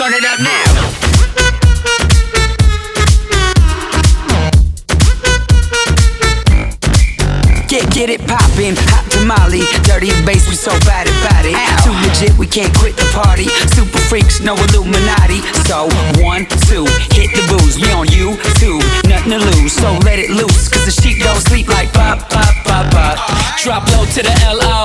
turn it up now. Get it poppin', hot tamale, dirty bass, we so bad about it. Too legit, we can't quit the party. Super freaks, no Illuminati. So 1, 2, hit the booze. We on YouTube, nothing to lose. So let it loose, cause the sheep don't sleep like pop, pop, pop, pop. Drop low to the LI.